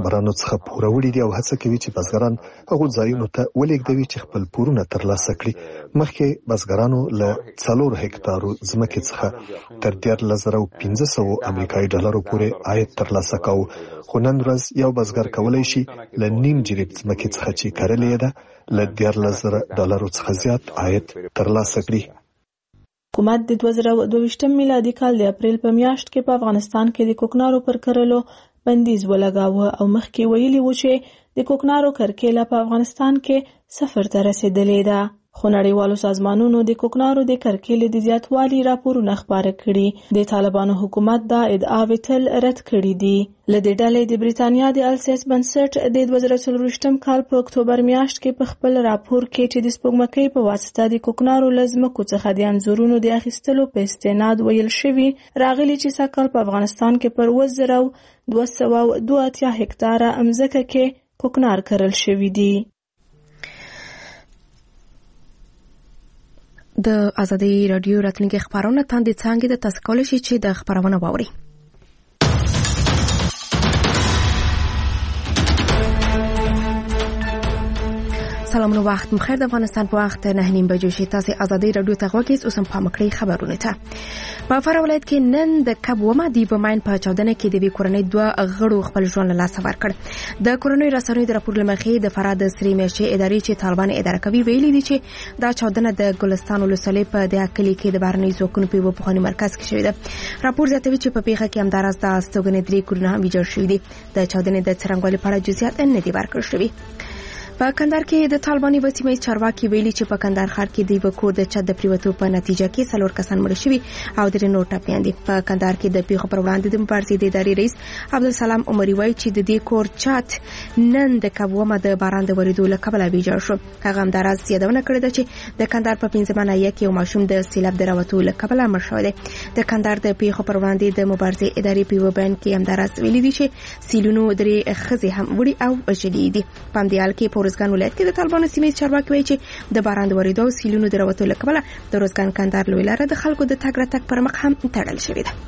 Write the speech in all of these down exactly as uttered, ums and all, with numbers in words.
پیغمبرانو څخه پوروړي دي او هڅه کوي چې بزګران هغو ځایونو ته ولېږدوي چې خپل پورونه ترلاسه کړي. مخکې بزګرانو له څلور هکتارو ځمکې څخه تر دیارلس زره پنځه سوه امریکایي ډالرو پورې عاید ترلاسه کاوه، خو نن ورځ یو بزګر کولی شي له نیم جریب ځمکې څخه چې کرلې ده له دیارلس زره ډالرو څخه زیات عاید ترلاسه کړي. حکومت د دوه زره دوه ویشتم میلادي کال د اپریل په میاشت کې په افغانستان کې د کوکنارو پر کرلو بندیز ولګاوه او مخکې ویلي و چې د کوکنارو کرکیله په افغانستان کې صفر ته رسیدلې ده. خو نړیوالو سازمانونو د کوکنارو د کرکیلې د زیاتوالي راپورونه خپاره کړي. د طالبانو حکومت دا ادعاوې تل رد کړي دي. له دې ډلې د بریتانیا د السیاس بنسټ د دوه زره څلور ویشتم کال په اکتوبر میاشت کې په خپل راپور کې چې د سپوږمکۍ په واسطه د کوکنارو له ځمکو څخه د انځورونو د اخیستلو په استناد ویل شوي راغلي چې سږکال په افغانستان کې پر اووه زره دوه سوه دوه اتیا هکتاره مځکه کې کوکنار کرل شوي دي. د ازادي رادیو راتلونکي خبرونه تاندې څنګه د تاسو کولای شئ چې د خبرونه واوري. سلامونه وخت مخیر د افغانستان په وخت نه نیم بجو شي تاسو ازادي رادیو ته غوږی اوس هم په مکړی خبرونه ته. په فرا ولایت کې نن د کب ومه دی بماین په چاودنه کې د وی کورنۍ دوه غړو خپل ژوند له لاسه ورکړ. د کورنۍ رسنۍ د راپور لمخې د فرا د سری میشي ادارې چې طالبان اداره کوي ویلي دي چې دا چاودنه د ګلستان ولسوالۍ په د اکلی کې د بهرنۍ ځواکونو په پخواني مرکز کې شوې ده. راپور زیاتوي چې په پیښه کې همداراز د استوګنې درې کورونه هم ویجاړ شوي دي. د چاودنې د څرنګوالي په اړه جزئیات نه دي ورکړل شوي. په کندهار کې د طالباني وسیمه چارواکي ویلي چې په کندهار ښار کې د وکور د چت د پریوتو په نتیجه کې څلور کسان مړ شوي او درې نور ټپیان دي. په کندهار کې د پیښو پر وړاندې د مبارزې د ادارې رئیس عبدالسلام عمري وایي چې د دې کور چت نن د کبومه د باران د ورېدو له کبله ویجاړ شو. هغه همداراز یادونه کړې ده چې د کندهار په پنځمه ناحیه کې یو ماشوم د سیلاب د راوتو له کبله مړ شوی دی. د کندهار د پیښو پر وړاندې د مبارزې ادارې په یو بیان کې همداراز ویلي دي چې سیلونو درې ښځې هم وړي او وژلي دي. په همدې حال کې په ارزګان ولایت کې د طالبانو سیمې چارواکي وایي چې د باران د ورېدو او سیلونو د راوتو له کبله د ارزګان کندهار لوی لاره د خلکو د تګ راتګ پر مخ هم تړل شوې ده.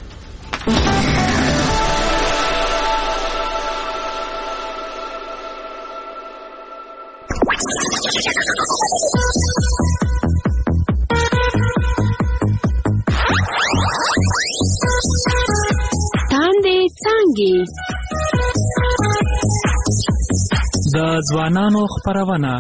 تاندې څانګې د ځوانانو خپرونه.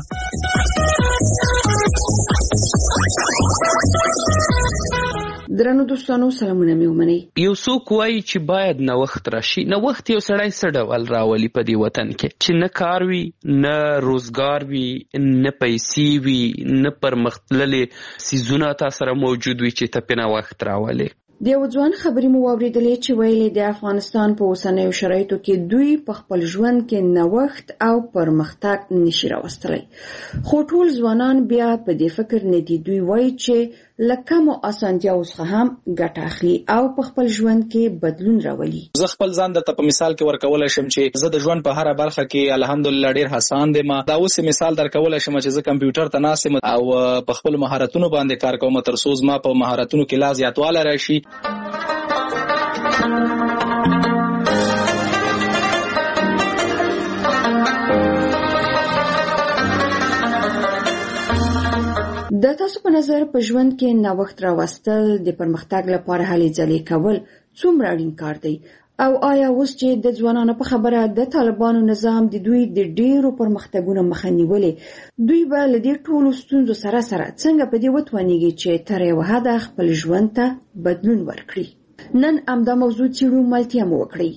درنو دوستانو سلامونه مې ومنئ. یو څوک وایي چې باید نوښت راشي. نوښت یو سړی څه ډول راولي په دې وطن کې چې نه کار وي، نه روزګار وي، نه پیسې وي، نه پرمختللې څیزونه تا سره موجود وي چې ته پې نوښت راولې. د یو ځوان خبرې مو واورېدلې چې ویلې د افغانستان په اوسنیو شرایطو کې دوی په خپل ژوند کې نوښت او پرمختګ نشي راوستلی. خو ټول ځوانان بیا په دې فکر نه دي. دوی وایي چې له کمو اسانتیاوو څخه هم ګټه اخلي او په خپل ژوند کې بدلون راولي. زه خپل ځان درته په مثال کې ورکولی شم چې زه د ژوند په هره برخه کې الحمدلله ډېر هڅاند یم. دا اوس مثال درکولی شم چې زه کمپیوټر ته ناست یم او په خپلو مهارتونو باندې کار کوم تر څو زما په مهارتونو کې لا زیاتوالی راشي. د تاسو په نظر په ژوند کې نوښت راوستل د پرمختګ لپاره هلې ځلې کول څومره اړین کار دی؟ او آیا اوس چې د ځوانانو په خبره د طالبانو نظام د دوی د ډیرو پرمختګونو مخه نیولې، دوی به له دې ټولو ستونزو سره سره څنګه په دې وتوانیږي چې تر یوه حده خپل ژوند ته بدلون ورکړي؟ نن همدا موضوع څیړو، ملتیا مو وکړئ.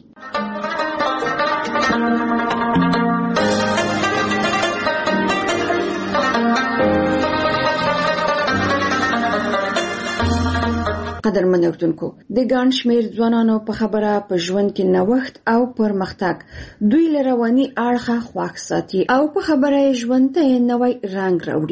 قدرمن اردوونکو، د ګڼ شمېر ځوانانو په خبره په ژوند کې نوښت او پرمختګ دوی له رواني اړخه خوښ ساتي او په خبره یې ژوند ته نوی رنګ راوړي.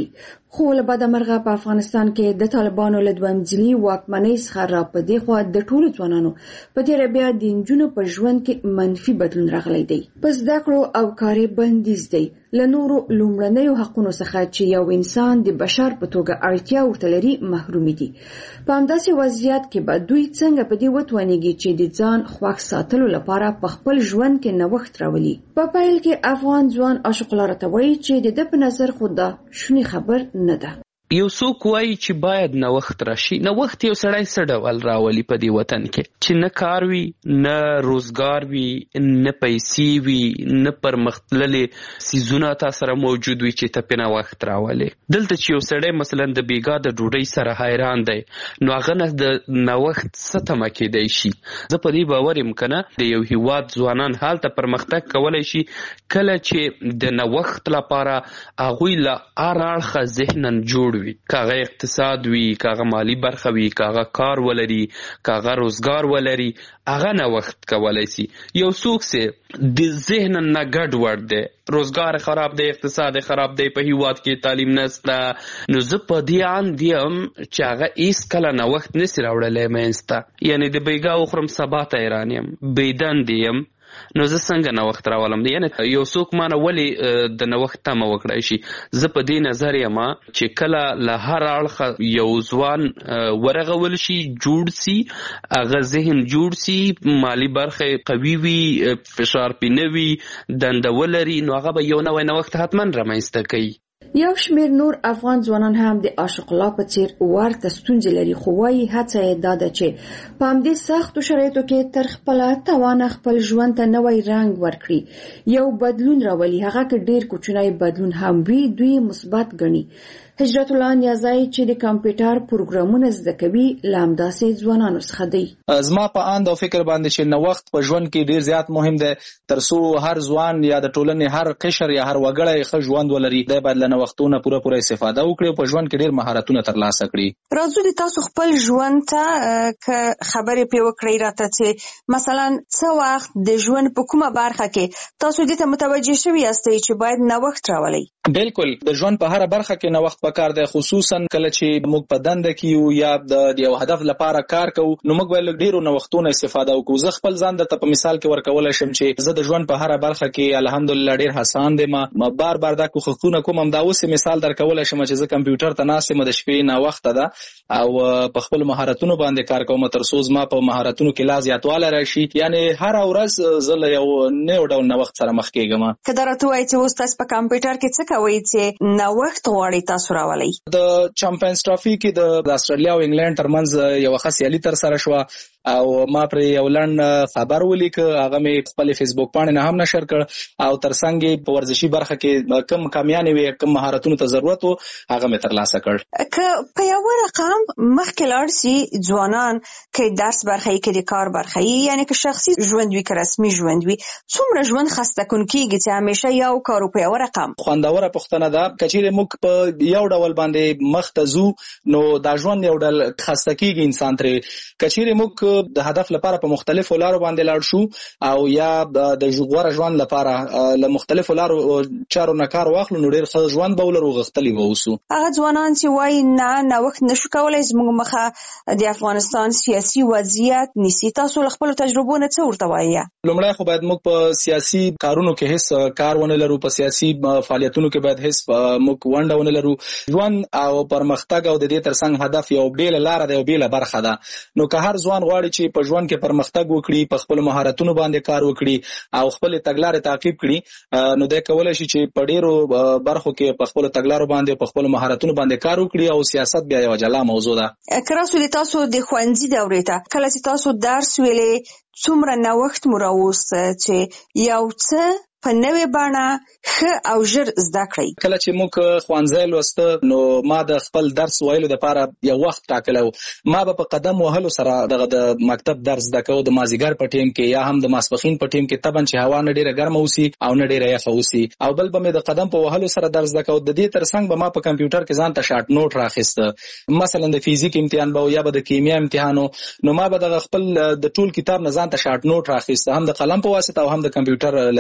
خو له بده مرغه په افغانستان کې د طالبانو له دویم ځلي واکمنۍ څخه را پدې خو د ټولو ځوانانو په تیر بیا د نجونو په ژوند کې منفي بدلون راغلی دی. پس زده کړو او کاري بندیز دی له نورو لومړنیو حقونو څخه چې یو انسان د بشر په توګه اړتیا ورته لري محرومي دي. په همداسې وضعیت کې به دوی څنګه په دې وتوانیږي چې د ځان خوښ ساتلو لپاره په خپل ژوند کې نوښت راولي. په پیل کې افغان ځوان عاشق الله راته وایي چې د ده په نظر خو دا شونی خبر نه ده. یو څوک وایي چې باید نوښت راشي. نوښت یو سړی څه ډول راولي په دې وطن کې چې نه کار وي، نه روزګار وي، نه پیسې وي، نه پرمختللې څیزونه تا سره موجود وي چې ته پې نوښت راولې. دلته چې یو سړی مثلا د بیګا د ډوډۍ سره حیران دی نو هغه نه د نوښت څه تمه کېدی شي. زه په دې باور یم که نه د یو هېواد ځوانان هلته پرمختګ کولی شي کله چې د نوښت لپاره هغوی له هر اړخه ذهنا جوړ وي، کاغه اقتصاد وي، کاغه مالی برخه وي، کاغه کار ولري، کاغه روزګار ولري، هغه نوښت کولی شي. یو څوک چې د ذهن نه ګډ وډ دی، روزګار خراب دی، اقتصاد خراب دی، په هیواد کې تعلیم نشته، نو زه په دې اند یم چې هغه هېڅکله نوښت نشي راوړلی منځ ته. یعنې د بیګا وخورم سبا ته حیران یم، بېدندې یم، نو زه څنګه نوښت راولم؟ یعنې یو څوک مانه ولې د نوښت تمه وکړی شي؟ زه په دې نظر یم چې کله له هر اړخه یو ځوان ورغول شي، جوړ سي، هغه ذهن جوړ سي، مالی برخه قوي وي، فشار پې نه وي، دنده ولري، نو هغه به یو نوی نوښت حتما رامنځته کوي. یو شمېر نور افغان ځوانان هم د عاشق الله په څیر ورته ستونزې لري، خو وایي هڅه یې دا ده چې په همدې سختو شرایطو کې تر خپله توانه خپل ژوند ته نوی رنګ ورکړي، یو بدلون راولي. هغه که ډېر کوچنی بدلون هم وي دوی مثبت ګڼي. هجرت الله نیازی چې د کمپیوټر پروګرامونه زده کوي له همداسې ځوانانو څخه دی. زما په اند او فکر باندې چې نوښت په ژوند کې ډېر زیات مهم دی، تر څو هر ځوان یا د ټولنې هر قشر یا هر وګړی ښه ژوند ولري. دی باید له نوښتونو پوره پوره استفاده وکړي او په ژوند کې ډېر مهارتونه ترلاسه کړي. راځو د تاسو خپل ژوند ته که خبرې پرې وکړئ راته چې مثلا څه وخت د ژوند په کومه برخه کې تاسو دې ته متوجه شوي یاستئ چې باید نوښت راولئ؟ بالکل د ژوند په هره برخه کې نوښت پکار دی، خصوصا کله چې موږ په دنده کې یو یا د یو هدف لپاره کار کوو نو موږ باید ډېرو نوښتونو استفاده وکړو. زه خپل ځان درته په مثال کې ورکولی شم چې زه د ژوند په هره برخه کې الحمدلله ډېر هڅاند یم، ما بار بار دا کوښښونه کوم. همدا اوس مثال درکولی شم چې زه کمپیوټر ته ناست یم، د شپې ناوخته ده او په خپلو مهارتونو باندې کار کوم تر څو زما په مهارتونو کې لا زیاتوالی راشي. یعنې هره ورځ زه له یو نوي ډول نوښت سره مخ کېږم. که دا راته ووایي چې اوس تاسو په کمپیوټر کې څه کوئ چې نوښت غواړئ تاسو راولئ؟ د چمپیونز ټرافي کې د استرالیا او انګلند ترمنځ یو ښه سیالي ترسره شوه او ما پر یو لنډ خبر ولیکه، هغه مې خپل فیسبوک پاڼې نه هم نشر کړ او ترڅنګ یې په ورزشي برخه کې کوم کامیانې وې، کوم مهارتونو ته ضرورت و، هغه مې ترلاسه کړ. که په یو رقم مخکې لاړ سي ځوانان، که درس برخه یې، که د کار برخه یې، یعنې که شخصي ژوند وي که رسمي ژوند وي، څومره ژوند خسته کوونکېږي چې همیشه یو کار په یو رقم؟ خوندوره پوښتنه ده. که چیرې موږ په یو ډول باندې مخ ته ځو نو دا ژوند یو ډول خسته کېږي انسان ترې. که چیرې موږ د هدف لپاره په مختلفو لارو باندې لاړ شو او یا د غوره ژوند لپاره له مختلفو لارو چارو نه کار واخلو نو ډېر ښه ژوند به ولرو، غښتلي به اوسو. هغه ځوانان چې وایي نه نوښت نشو کولی، زموږ مخه د افغانستان سیاسي وضعیت نیسي، تاسو له خپلو تجربو نه څه ورته وایي؟ لومړی خو باید موږ په سیاسي کارونو کې هیڅ کار ونه لرو، په سیاسي فعالیتونو کې باید هیڅ موږ ونډه ونه لرو. ژوند او پرمختګ او د دې ترڅنګ هدف یو بیله لاره ده، یو بیله برخه ده. نو که هر ځوان غواړي چې په ژوند کې پرمختګ وکړي، په خپل مهارتونو باندې کار وکړي او خپل تګلارې تعقیب کړي، نو دی کولی شي چې په ډېرو برخو کې په خپل تګلارو باندې په خپل مهارتونو باندې کار وکړي او سیاست بیا یو جلا موضوع ده. که راسو د تاسو د ښوونځي دورې ته کله چې تاسو درس ویلې، څومره نوښت مو راوسته چې یو څه په نوې بڼه ښه او ژر زده کړئ؟ کله چې موږ ښوونځی لوسته نو ما د خپل درس ویلو دپاره یو وخت ټاکلی و. ما به په قدم وهلو سره دغه د مکتب درس زده کوو، د مازدیګر په ټیم کې یا هم د ماسپښین په ټیم کې، طبعا چې هوا نه ډېره ګرمه اوسي او نه ډېره یخه اوسي. او بل به مې د قدم په وهلو سره درس زده کوو. د دې ترڅنګ به ما په کمپیوټر کې ځان ته شارټ نوټ راخیسته، مثلا د فزیک امتحان به یا به د کیمیا امتحانو، نو ما به دغه خپل د ټول کتاب نه ځان ته شارټ نوټ راخیسته، هم د قلم په واسطه او هم د کمپیوټر له طریقه.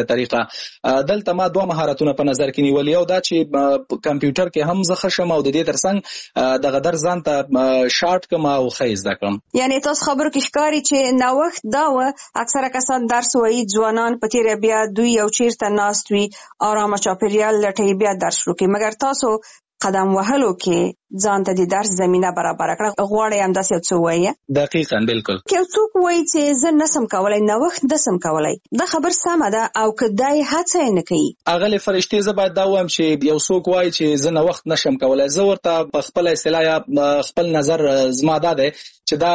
نه. دلته ما دوه مهارتونه په نظر کې نیولې، یو دا چې کمپیوټر کې هم زه ښه شم او د دې ترڅنګ دغه در ځان ته شارټ کم او ښه زده کړم. یعنی تاسو خبرو کې ښکاري چې نوښت دا و اکثره کسان درس وایي، ځوانان په تیره بیا دوی یو چیرته ناست وي آرامه چاپیریال لټوي بیا درس شروع کوي، مګر تاسو قدم وهلو کې ځان ته د درس زمينه برابر کړه. غواړی هم داسې څه وایي؟ دقیقاً بالکل. که څوک وایي چې زه نسم کولای، نوښت نسم کولای، دا خبر سمه ده او که دای هڅه نه کوي. اغلی فرشتي زه باید دا وایم چې یو څوک وایي چې زه نوښت نشم کولای، زه ورته په خپل اصطلاح یا خپل نظر زما دا دی چې دا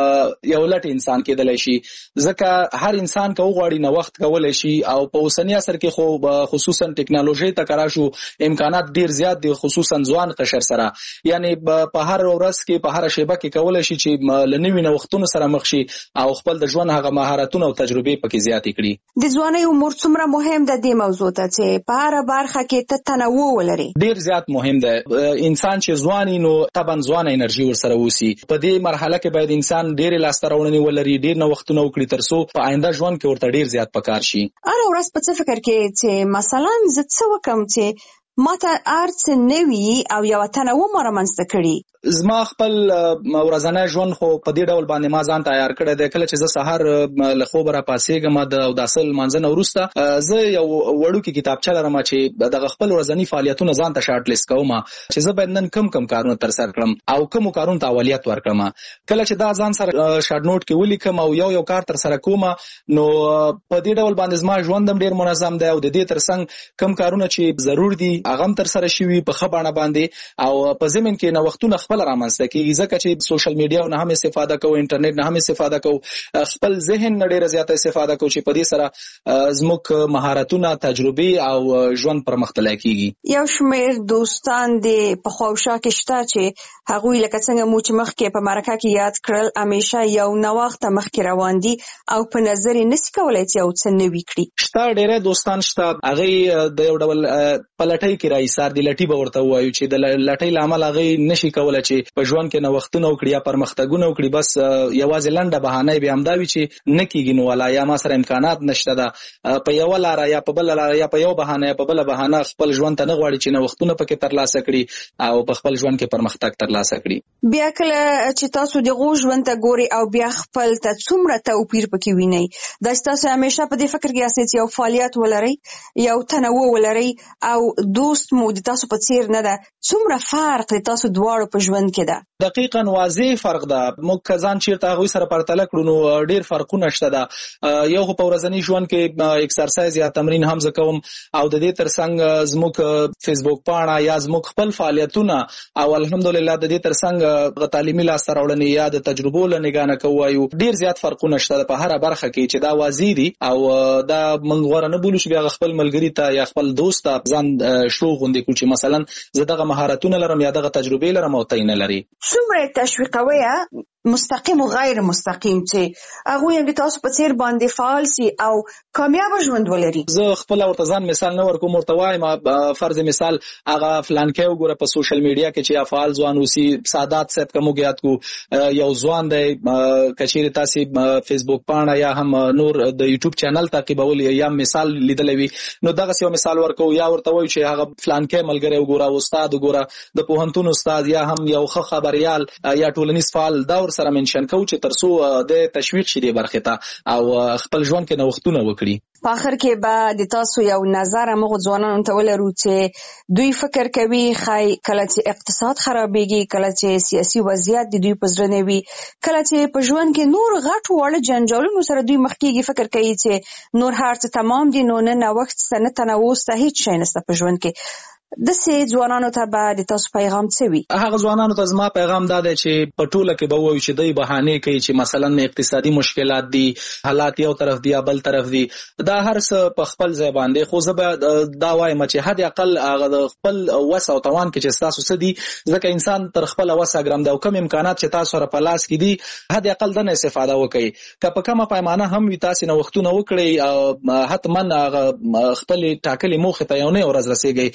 یو لټ انسان کېدلی شي، ځکه هر انسان که وغواړي نوښت کولی شي او په اوسني عصر کې خو خصوصا ټکنالوژي ته کار شو امکانات ډیر زیات دي، خصوصا ځوان قشر سره، یعنی په هر ورځ کې په هر شیبه کې کولی شي چې له نوي نوښتونو سره مخ شي او خپل د ژوند هغه مهارتونه او تجربې پکې زیاتې کړي. د ځوانۍ عمر څومره مهم ده دې موضوع ته چې په هر برخه کې ته تنوع ولري؟ ډیر زیات مهم ده. انسان چې ځواني نو طبعا ځوان انرژي ورسره وسی، په دې مرحله کې باید انسان ډیر لاسته راوړنې ولري، ډیر نوښتونه وکړي ترڅو په آینده ژوند کې ورته ډیر زیات پکار شي. هر ورځ په څه فکر کې چې مثلا زه څه وکم چې ماته ارڅ نوي او یو تنوع مرمنځته کړي؟ زما خپل ورځنی ژوند خو په دې ډول باندې ما ځان تیار کړی دی. کله چې زه سهار له خوبه راپاڅېږم د اوداسه لمانځه نه وروسته زه یو وړوکې کتابچه لرم چې دغه خپل ورځني فعالیتونه ځان ته شارټ لیست کوم چې زه باید نن کم کم کارونه ترسره کړم او کومو کارونو ته اولویت ورکړم. کله چې دا ځان سره شارټ نوټ کې ولیکم او یو یو کار ترسره کوم نو په دې ډول باندې زما ژوند هم ډیر منظم دی او د دې ترڅنګ کم کارونه چې ضرور دي هغه هم ترسره شوي په ښه بڼه باندې او په ضمن کې نوښتونه خپل رامنځته کیږي، ځکه چې سوشل میډیا نه هم استفاده کوو، انټرنیټ نه هم استفاده کوو، خپل ذهن نه ډیره زیاته استفاده کوو چې په دې سره زموږ مهارتونه، تجربې او ژوند پرمختللی کیږي. یو شمېر دوستان د په خواوشا کې شته چې هغوی لکه څنګه مو چې مخکې په مرکه کې یاد کړل همیشه یو نوښت مخکې روان دي او په نظر یې نشي کولی چې یو څه نوي کړي. شته ډیره دوستان شته، هغوی د یو ډول په لټۍ کې راایسار دي، لټي به ورته ووایو چې د لټۍ له امله هغوی نشي کولی چې په ژوند کې نوښتونه وکړي یا پرمختګونه وکړي، بس یوازې لنډه بهانه به همدا وي چې نه کیږي نو والا یا ما سره امکانات نشته ده، په یو لاره یا په بل لاره یا په یو بهانه یا په بل بهانه خپل ژوند ته نه غواړي چې نوښتونه پکې ترلاسه کړي او په خپل ژوند کې پرمختګ ترلاسه کړي. بیا کله چې تاسو دغه ژوند ته ګوري او بیا خپل ته څومره توپیر پکې وینئ، دا تاسو همیشه په دې فکر کې یاست چې یو فعالیت ولرئ، یو تنوع ولرئ او دوست مو د تاسو په څیر نه ده، څومره فرق دی تاسو دواړو په ژوند کې ده؟ دقیقاً واضح فرق ده. موږ ځان چیرته هغوی سره پرتله کړو نو ډیر فرقونه شته ده. یو خو په ورځني ژوند کې اکسرسایز یا تمرین هم زه کوم او د دې ترڅنګ زموږ فیسبوک پاڼه یا زموږ خپل فعالیتونه او الحمدلله د دې ترڅنګ تعلیمي لاسته راوړنې یا د تجربو له نګاه نه کوو، ډیر زیات فرقونه شته په هره برخه کې چې دا واضح دي او دا موږ غوړه نه بولو چې بیا خپل ملګری ته یا خپل دوست ته ځان شو غوندې کړو چې مثلا زه دغه مهارتونه لرم یا دغه تجربې لرم او ته نه لري. څومره تشویقوي مستقیم او غیر مستقیم چې هغه هم تاسو په څیر باندې فعال سي او کامیاب ژوند ولري؟ زه خپل ورته ځان مثال نه ورکوم، ورته وایم فرض مثال هغه فلان کې وګوره په سوشل میډیا کې چې افعال ځوان اوسي، سادات صاحب کوم یاد کو یو ځوان دی کچېری تاسو فیسبوک پاڼه یا هم نور د یوټیوب چینل تعقیبول یا مثال لیدلوي نو دغه یو مثال ورکو یا ورته وایو چې هغه فلان کې ملګری وګوره، استاد وګوره، د پوهنتون استاد یا هم یو ښه خبريال یا ټولنیز فعال دا ور سره منشن کوو چې ترڅو د تشویق شي د برخه ته او خپل ژوند کې نوښتونه وکړي. په اخر کې به د تاسو یو نظر موږ ځوانانو ته ولرو چې دوی فکر کوي خای کله چې اقتصاد خرابېږي، کله چې سیاسي وضعیت د دوی په زړه نه وي، کله چې په ژوند کې نور غټ وړ جنجالونو سره دوی مخ کېږي، فکر کوي چې نور هر څه تمام دي نو نه نوښت څه نه تنوع څه هیڅ شی نشته په ژوند کې. د سې ځوانانو ته به د تاسو پیغام څه وي؟ هغه ځوانانو ته زما پیغام دا دی چې په ټوله کې به وایو چې دوی بهانه کوي چې مثلا اقتصادي مشکلات دي، حالات یو طرف دي یا بل طرف دي، دا هر څه په خپل ځای باندې، خو زه به دا وایم چې حد اقل هغه خپل وس او توان کې چې تاسو څه دي، ځکه انسان تر خپل وس ګرام دا کوم امکانات چې تاسو سره په لاس کې دي حد اقل دنه استفاده وکړي. که په کومه پیمانه هم وي تاسو نو وختونه وکړي، حتما خپل ټاکلي موخه ته یو نه ورځ رسیږي، خو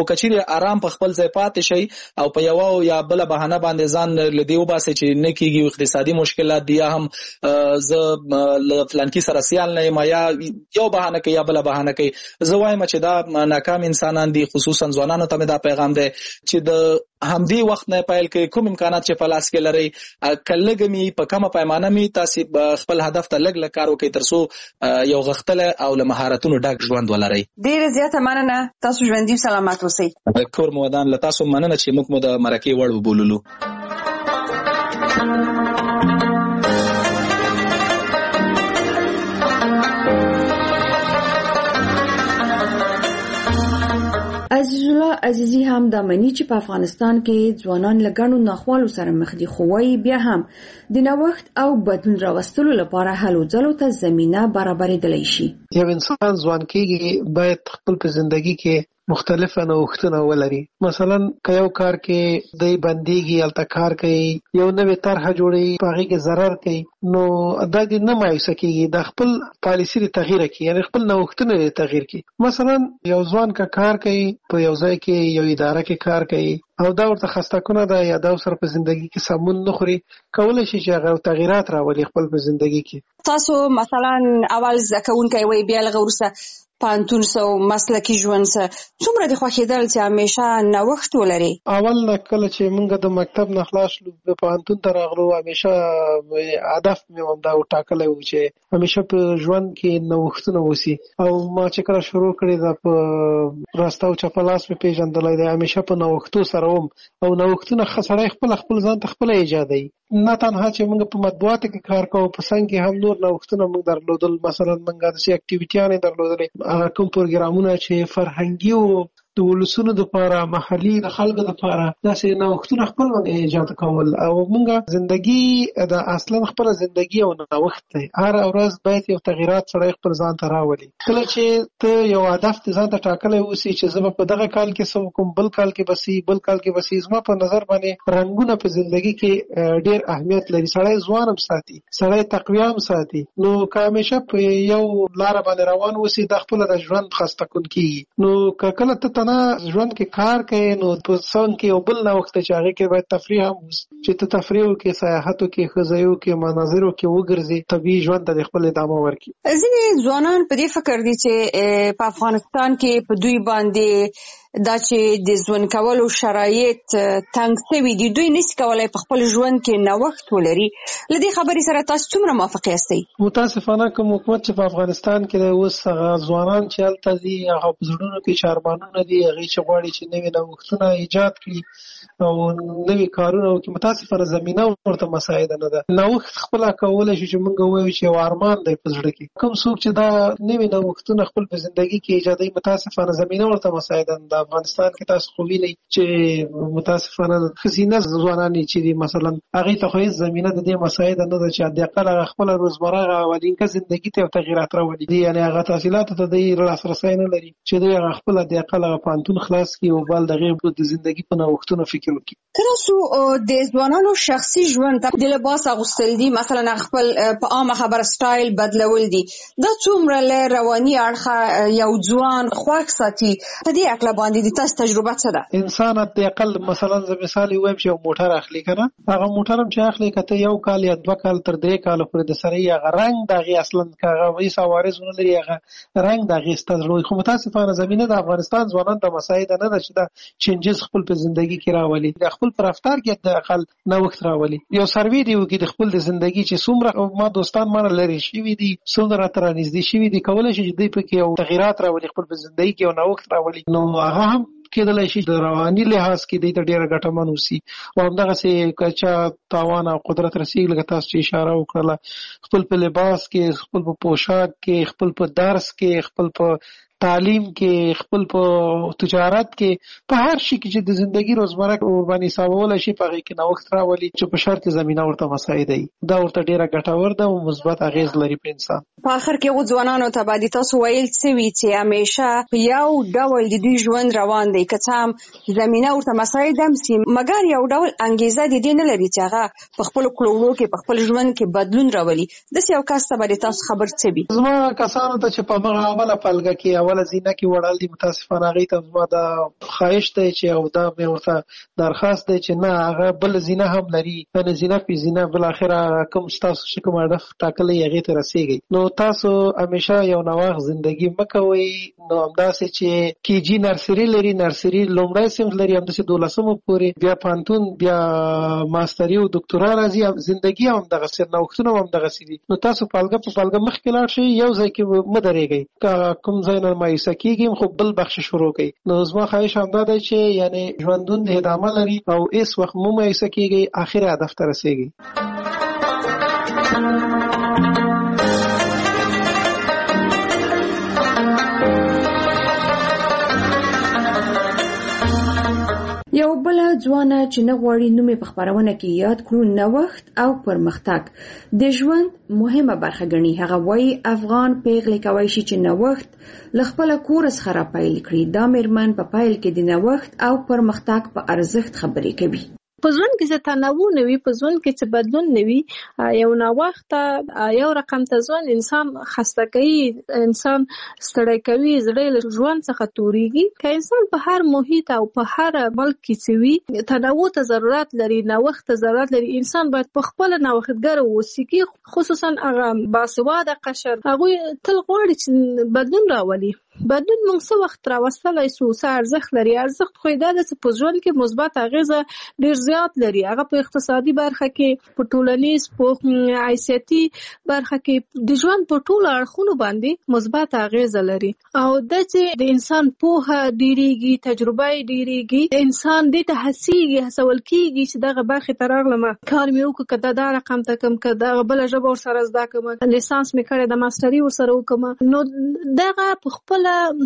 کچېرې آرام په خپل ځای پاتې شي او په یو یا بل بهانه باندې ځان لدی وباسي چې نه کیږي اقتصادي مشکلات دي هم ز فلانکی سره سیال نه ما یا یو بهانه کوي یا بل بهانه کوي زه وایم چې دا ناکام انسانان دي خصوصا ځوانانو ته دا پیغام دی چې د همدې وخت نه پیل کې کوم امکانات چې په لاس کې لري کلهګمی په کومه پیمانه می تاسو خپل هدف ته لګ لګ کار وکړئ ترڅو یو غختله او له مهارتونو ډک ژوند ولرئ. ډیره زیاته مننه تاسو ژوندۍ سلامات اوسئ. کور مودان له تاسو مننه چې موږ مو د مرکې وړ وبوللو. عزیز الله عزیزی هم د منی چې په افغانستان کې ځوانان لګڼو ناخوالو سره مخ دي خو وايي بیا هم د نوښت او بدلون راوستلو لپاره هلو ځلو ته زمينه برابرېدلی شي. یو انسان ځوان کېږي باید خپل په ژوندۍ کې مختلفه نوښتونه ولري. مثلا که یو کار کې دی بنديږي الته کار کوي یو نوې طرح جوړي په هغه کې ضرر کوي نو دا دې نه مایوسه کېږي د خپل پالیسي د تغییر کوي یعنی خپل نوښتونه د تغییر کوي. مثلا یو ځوان کا کار کوي په یو ځای کې یو اداره کې کار کوي او دا ورته خسته کنه ده یا دا سره په ژوندۍ کې سمون نه خوري کولای شي چې هغه تغیرات راولي خپل په ژوندۍ کې. تاسو مثلا اول ځکهونکي وي بیا لغورسه پانتون سو مسلکی ژوند سره څومره د خوښیدل چې همیشه نوښت ولري. اول نه کله چې موږ د مکتب نه خلاص شو په پانتون ته راغلو همیشه هدف مې هم دا وټاکلی و چې همیشه په ژوند کې نوښتونه وسی او ما چې کله شروع کړی دا په راستاو چپلاس په پیژندلای دی همیشه په نوښتو سره وم او نوښتونه خسړای خپل خپل ځان ته خپل ایجادي نه تنها چې موږ په مطبوعاتو کې کار کوو په څنګه کې هم نور نوښتونه موږ درلودل. مثلا موږ د سي اکټیویټیانې درلودلې هغه کوم پروګرامونه چې فرهنګي او د ولسونو لپاره محلي د خلکو لپاره داسې نوښتونه خپل موږ ایجاد کول او موږ ژوندۍ د اصلا خپل ژوندۍ او نوښت دی هر ورځ باید یو تغیرات سره خپل ځان ته راولي. کله چې ته یو هدف ځان ته ټاکلی اوسې چې زه په دغه کال کې څه وکړم بل کال کې بسي بل کال کې بسي زما په نظر باندې رنګونه په ژوندۍ کې ډېر اهمیت لري. سړی ځوان هم ساتي سړی تقویه هم ساتي نو که همیشه په یو لاره باندې روان اوسې د خپل د ژوند خسته کن کېږي نو که کله ته نه ژوند کې کار کوي نو په څنګه کې یو بل نوښت چې هغه کې باید تفریح هم چې ته تفریح وکړې سیاحت وکړې ښځې وکړې مناظر وکړې وګرځې طبیعي ژوند ته د خپل ادامه ورکړي. ځینې ځوانان په دې فکر دي چې په افغانستان کې په دوی باندې دا چې د ژوند کولو شرایط تنګ شوي دي دوی نشي کولای په خپل ژوند کې نوښت ولري. له دې خبرې سره تاسو څومره موافق یاستئ؟ متاسفانه کوم حکومت چې په افغانستان کې اوس هغه ځوانان چې هلته دي هغه په زړونو کې چاربانونه دي هغوی چې غواړي چې نوي نوښتونه ایجاد کړي او نوي کارونه وکړي. متاسفانه زمینه ورته مساعده نه ده. نوښت خپله کولی شي چې موږ ووایو چې یو ارمان دی په زړه کې. کوم څوک چې دا نوي نوښتونه خپل په زندګي کې ایجادوي متاسفانه زمینه ورته مساعده نه ده. افغانستان کې تاسو خو وینئ چې متاسفانه ښځینه ځوانان چې دي مثلا هغوی ته خو هېڅ زمینه د دې مساعده نه ده چې حداقل هغه خپله روزمره هغه اولینکه زندګي ته یو تغیرات راولي یعنې هغه تحصیلاتو ته دوی لاسرسی نه لري چې دوی هغه خپل حداقل هغه پوهنتون خلاص کړي او بل د هغې د زندګي په نوښتونو فکر وکړي. که تاسو د ځوانانو شخصي ژوند ته د لباس اغوستل دي مثلا خپل په عامه خبره سټایل بدلول دي دا څومره له رواني اړخه یو ځوان خوښ ساتي په دې اړه باندې د تاسو تجربه څه ده؟ انسان حداقل مثلا زه مثال وایم چې یو موټر اخلي که نه هغه موټر هم چې اخلي که ته یو کال یا دوه کال تر درې کاله پورې د سره یې هغه رنګ د هغې اصلا که هغه هېڅ عوارض ونه لري هغه رنګ د هغې سته زړه وي. خو متاسفانه زمینه د افغانستان ځوانانو ته مساعده نه ده چې دا چینجز خپل په زندګي کې راولي د خپل په رفتار کې حداقل نوښت راولي. یو سروې دی وکړي د خپل د زندګي چې څومره ما دوستان مانه لرې شوي دي څومره راته رانږدې شوي دي کولی شي چې دوی پکې یو تغیرات راولي خپل په زندګي کې یو نوښت راولي نو هغه هم کېدلی شي د رواني لحاظ کې دوی ته ډېره ګټمن اوسي او همدغسې که چا توان او قدرت رسېږي لکه تاسو چې اشاره وکړله خپل په لباس کې خپل په پوشاک کې خپل په درس کې خپل په تعلیم کې خپل په تجارت کې په هر شي کې چې د زندګي روزمره ورباندې حسابولی شي په هغې کې نوښت راولي چې په شرط زمینه ورته مساعده وي دا ورته ډېره ګټور ده او مثبت اغېز لري په انسان. په آخر کې هغو ځوانانو ته باندې تاسو ویل څه وي چې همیشه په یو ډول د دوی ژوند روان دی که څه هم زمینه ورته مساعده هم سي مګر یو ډول انګیزه د دې نه لري چې هغه په خپلو کړو کې په خپل ژوند کې بدلون راولي داسې یو کس ته باندې تاسو خبر څه وي؟ زما کسانو ته چې په همغه اوله پلګه کې اوله زینه کې وړل دي متاسفانه هغه ته زما دا خواهش دی چې او دا مې ورته درخواست دی چې نه هغه بل زینه هم لري یعنی زینه په زینه بل اخره کوم تاسو چې کوم هدف ټاکلی هغه ته رسیږي نو تاسو همیشه یو نوښت ژوندۍ مکوئ نو همداسې چې کیجی نرسري لري نرسري لومړی صنف لري همداسې دولسمو پورې بیا پانتون بیا ماستري او دکتورا راځي ژوندۍ هم دغه سر نوښتونه هم دغه سي نو تاسو پالګه په پالګه مخکې لاړ شئ یو ځای کې مه درېږئ کوم ځای نه مایوسه کېږئ خو بل بخش شروع کړئ نو زما خواهش همدا دی چې یعنی ژوندون ادامه لري او هیڅ وخت مه مایوسه کېږئ آخر هدف ته رسیږئ. یو بل ځوانه چې نه غواړي نوم په خبرونه کې یاد کړو نوښت او پرمختګ د ژوند مهمه برخه ګڼي هغه وایي افغان پیغلې کوي چې نوښت لخپل کور څخه را پیل کړي دا مېرمن په پیل کې د نوښت او پرمختګ په ارزښت خبرې کوي. په ژوند کې چې تنوع نه وي په ژوند کې چې بدلون نه وي یو نوښت یو رقم ته ځوان انسان خسته کوي انسان ستړی کوي زړه له ژوند څخه توريږي که انسان په هر محیط او په هر ملک کې چې وي تنوع ته ضرورت لري نوښت ته ضرورت لري انسان باید په خپل نوښتګر اوسي خصوصا هغه باسواده قشر هغه تل غواړي چې بدلون راولي بدلون موږ څه وخت راوستلای سو څه ارزښت لري ارزښت خو دا د په ژوند کې مثبت اغیزه ډیر زیات لري هغه په اقتصادي برخه کې په ټولنیز په حیثیتي برخه کې د ژوند په ټولو اړخونو باندې مثبت اغیزه لري او د چې د انسان پوهه ډیریږي تجربه ډیریږي انسان د ته هڅيږي هڅول کیږي چې دغه برخه ترغلمه کار مې وکړ کده دا رقم ته کم کده بل ژبه ور سره زده کوم لیسانس مې کړی د ماستري ور سره وکم نو دغه په خپل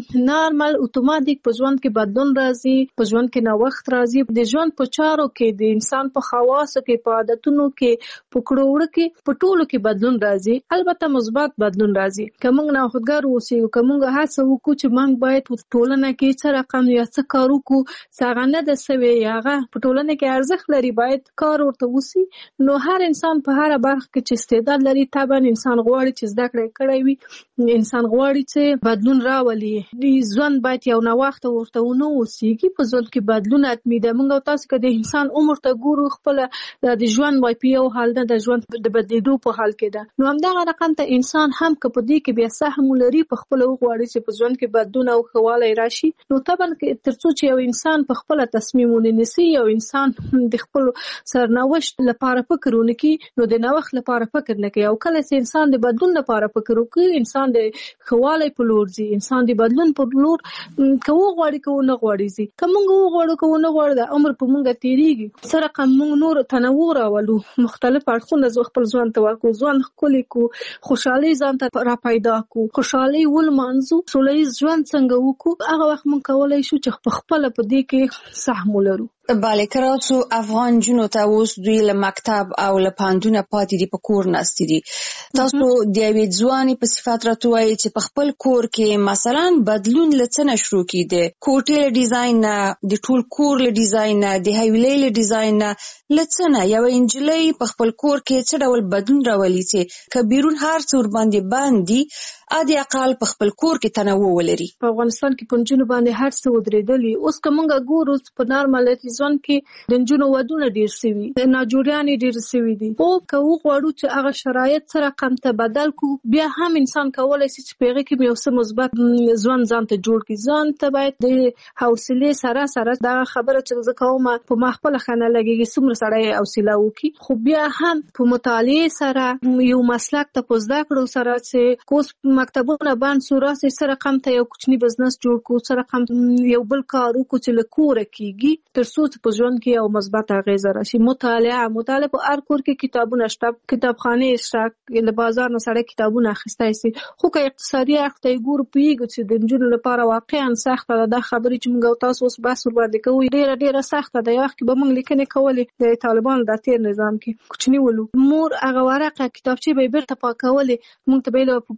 نارمل اتوماتیک په ژوند کې بدلون راځي په ژوند کې نوښت راځي د ژوند په چارو کې د انسان په خواصو کې په عادتونو کې په کړوړو کې په ټولو کې بدلون راځي البته مثبت بدلون راځي کوم نه خودګار اوسې کوم هڅه وکړو چې موږ باید په ټولنه کې څه رقم یا څه کار وکړو څنګه نه د سوي یاغه په ټولنه کې ارزښت لري باید کار ورته وسی نو هر انسان په هر برخه کې چې استعداد لري طبعا انسان غواړي چې زده کړې کړی وي انسان غواړي چې بدلون راولي د ژوند باید یو نوښت ورته ونه اوسېږي په ژوند کې بدلون اتمی ده موږ تاسو کې د انسان عمر ته ګورو خپل د ژوند وای په یو حال نه د ژوند د بدلیدو په حال کې ده نو همدغه رقم ته انسان هم که په دې کې بیا سهم لري په خپل غواړي چې په ژوند کې بدلون او خواله راشي نو طبعا ترڅو چې یو انسان په خپل تصمیم ونیسي یو انسان د خپل سرنوشت لپاره فکر ونکړي نو د نوښت لپاره فکر نه کوي او کله چې انسان د بدلون لپاره فکر وکړي انسان د خواله په لور ځي انسان د بدلون په لور کوو غواړي کوو نه غواړي زی کومه غواړو کوو نه غواړي د عمر په مونږه تیریږي سره کوم نور تنوع راولو مختلف اړخونه ز خپل ځوان ته ورکو ځوان خولي کو خوشحالي ځان ته را پیدا کو خوشحالي ول منځو سولې ژوند څنګه وکړو هغه وخت مونږ کولای شو چې په خپل په دې کې سهم ولرو بله کراسو افغان جنو ته اوس دوی له مکتب او له پاندونه پاتې دي په کور ناستې دي تاسو د یوې ځوانې په صفت راته وایئ چې په خپل کور کې مثلا بدلون له څه نه شروع کېده کوټې له ډیزاین نه د ټول کور له ډیزاین نه د حویلۍ له ډیزاین نه له څه نه یوه نجلۍ په خپل کور کې څه ډول بدلون راولي چې که بیرون هر څه ورباندې بند دي ادي اقل په خپل کور کې تنوع ولري په افغانستان کې په نجونو باندې هر څه ودرېدلي اوس که موږ ګورو په نارمل ژوند کې د نجونو ودونه ډېر شوي د ناجوړیانې ډېر شوي دي خو که وغواړو چې هغه شرایط سره رقم ته بدل کړو بیا هم انسان کولی شي چې په هغې کې یو څه مثبت ژوند ځان ته جوړ کړي ځان ته باید د حوصلې سره سره دغه خبره چې زه کوم په ما خپله ښه نه لګېږي څومره سړی حوصله وکړي خو بیا هم په مطالعې سره یو مسلک ته په زده کړو سره چې اوس مکتبونه بند شو راسې څه رقم ته یو کوچني بزنس جوړ کړو څه رقم یو بل کار وکړو چې له کوره کېږي تر څو په ژوند کې یو مثبت اغیزه راشي مطالعه مطالعه په هر کور کې کتابونه شته کتابخانې شته له بازار نه سړی کتابونه اخیستی شي خو که اقتصادي اړخ ته یې ګورو پوهېږو چې د نجونو لپاره واقعا سخته ده دا خبرې چې موږ او تاسو اوس بحث ورباندې کوو ډېره ډېره سخته ده یو وخت کې به موږ لیکنې کولې د طالبانو د تېر نظام کې کوچني ولو مور هغه ورقه کتابچې به یې بېرته پاکولې موږ ته به یې په پنسل باندې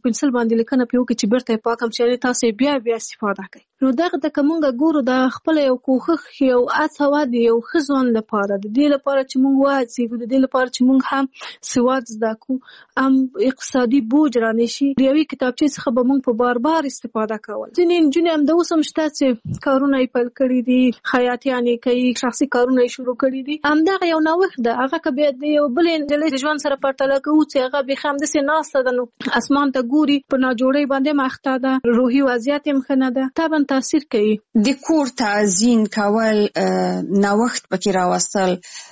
باندې لیکنه پیو کې چې برته پاکم چې تاسو بیا بیا استفاده کوي. نو دغه د کومګه ګورو د خپل یو کوخخ یو اڅوا دی یو خزون لپاره د دې لپاره چې موږ واځي د دې لپاره چې موږ هم سواد زده کو ام اقتصادي بوج را نشي ریوي کتابچې څخه به موږ په بار بار استفاده کول. ځینې نجونې هم د اوس هم شته چې کارونه یې پیل کړي دي خیاطیانې کوي شخصي کارونه یې شروع کړي دي. همدغه یو نوښت ده هغه که بیا د یو بلې نجلۍ د ژوند سره پرتله کوو چې هغه بیا همداسې ناسته ده نو اسمان ته ګوري په ناجوړۍ باندې مخته ده روحي وضعیت یې ښه نه ده طبعا تاثیر کوي. د کور تعزین کول نوښت پکې راوستل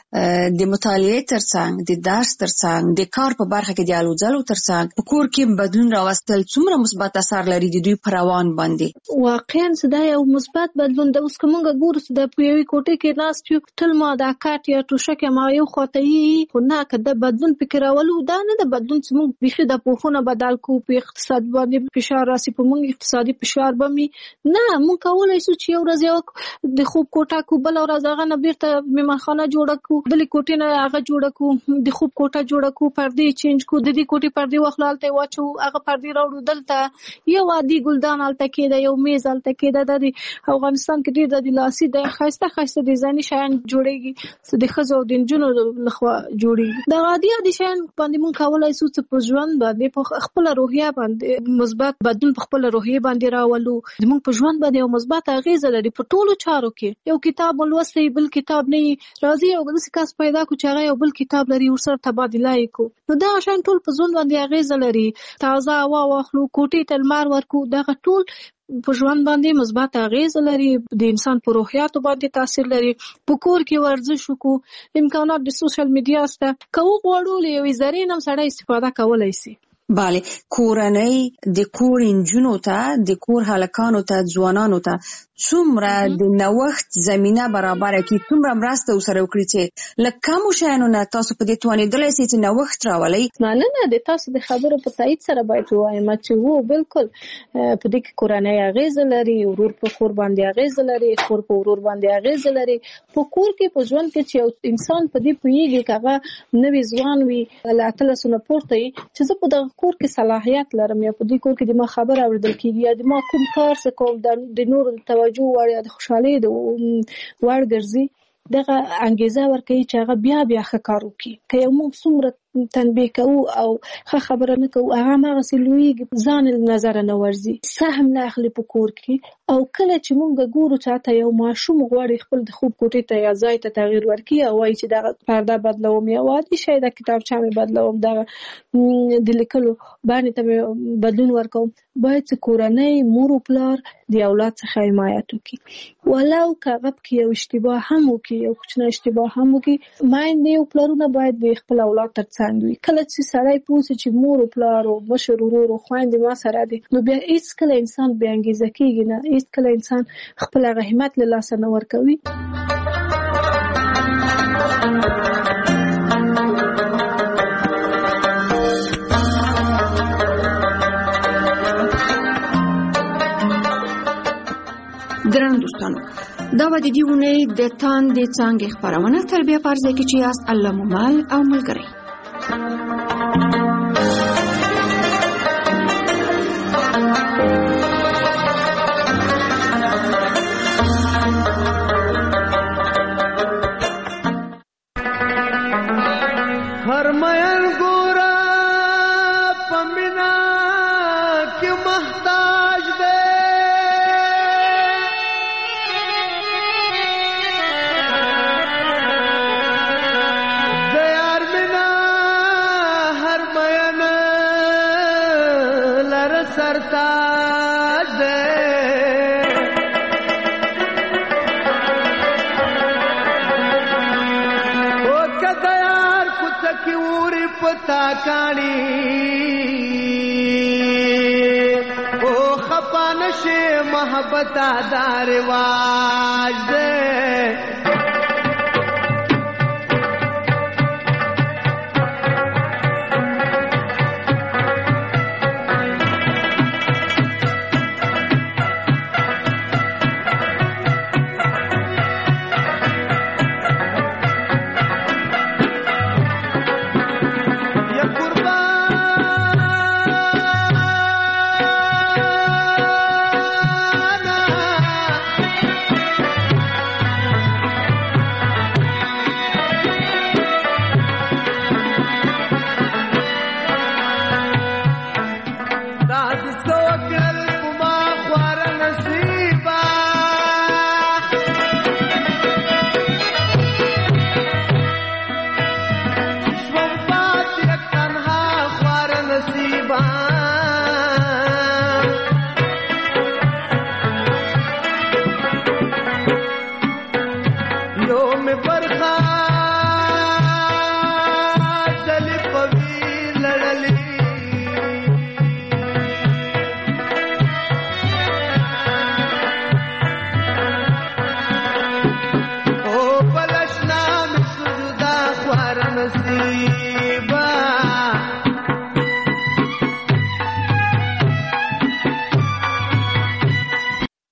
د مطالعې ترڅنګ د درس ترڅنګ د کار په برخه کې د الوځلو ترڅنګ په کور کې بدلون راوستل څومره مثبت اثر لري د دوی پر روان باندې؟ واقعا دا یو مثبت بدلون د اوس کومه ګورو چې د پیوي کوټه کې ناست یو تل ما د کاټ یا توشکه ما یو خواته یي خو نه کده بدلون فکر راولو دا نه د بدلون چې موږ بيخي د پوښونه بدل کو په اقتصاد باندې فشار راسي په موږ اقتصادي فشار بمي نه موږ کولای شو چې یو ورځ یو د خوب کوټه کو بل ورځ هغه نه بیرته میمنخانه جوړه کو بل کوټه نه هغه جوړه کو د خوب کوټه جوړه کو پردې چینج کو د دې کوټه پردې وخلالته واچو هغه پردې راوړو دلته یو عادي ګلدان الته کې د یو میز الته کې د افغانستان کې ډېر د لاسي د خاصه خاصه ډیزاین شایان جوړيږي د خزو د جنونو لخوا جوړيږي د عادي عادي شایان باندې مونږ کولای شو چې په ژوند باندې په خپل روحیه باندې مثبت بدلون په خپل روحیه باندې راولو زموږ په ژوند باندې یو مثبت اغیزه لري په ټولو چارو کې یو کتاب ولوستي بل کتاب نه راځي یو بل څه کس پیدا کو چې هغه یو بل کتاب لري ورسره تبادله کو نو دا شایان ټول په ژوند باندې اغیزه لري تازه هوا واخلو کوټې ته لمر ورکو دا ټول په ژوند باندې مثبت اغیز لري د انسان په روحیاتو باندې تاثیر لري په کور کې ورزش وکړو امکانات د سوشل میډیا سره کوو غوړو لوي زرین هم سره استفاده کولای شي. بله کورنۍ د کور انجونو ته د کور هلکانو ته ځوانانو ته څومره د نوښت زمينه برابر کړي څومره مرسته وسره وکړي چې لکه کوم شیانو نه تاسو په دې توانیدلای شئ چې نوښت راولئ؟ مننه د تاسو د خبرو په تایید سره باید وایم چې وو بالکل په دې کې کورنۍ اغیز لري ورور په خور باندې اغیز لري خور په ورور باندې اغیز لري په کور کې په ژوند کې چې انسان په دې پوهیږي کغه نوې ځوان وي الله تعالی سونه پورته چې زه په کور کې صلاحیت لرم یا په دې کور کې د ما خبر اوریدل کیږي یا د ما کوم کار څه کوم د نور توجه وړ یا د خوشحالي د وړ ګرځي دغه انګیزه ورکوي چې هغه بیا بیا ښه کار وکړي که یو موږ څومره تنبیه کوو او ښه خبره نه کوو هغه هماغسې لویږي ځان له نظره نه ورځي سهم نه اخلي په کور کې او کله چې موږ ګورو چې حتی یو ماشوم غواړي خپل د خوب کوټې ته یا ځای ته تغییر ورکړي او وایي چې دغه پرده بدلوم یا عادي شی د کتابچه مې بدلوم دغه د لیکلو باندې ته بدلون ورکوم باید چې کورنۍ مور او پلار د اولاد څخه حمایت وکړي ولو که هغه پکې یو اشتباه هم وکړي یو کوچنی اشتباه هم وکړي میندې او پلرونه باید د خپل اولاد تر څنګ وي کله چې سړی پوه شي چې مور او پلار او مشر ورور او خویندې ما سره دي نو بیا هیڅ کله انسان بې انګیزه کېږي نه هیڅ کله انسان خپل هغه همت له لاسه نه ورکوي. ګران دوستانو دا و د دې اونۍ د تاندې څانګې خپرونه تر بیا په ځای کې چې یاست الله مو مل او ملګری. محبت دا رواج دے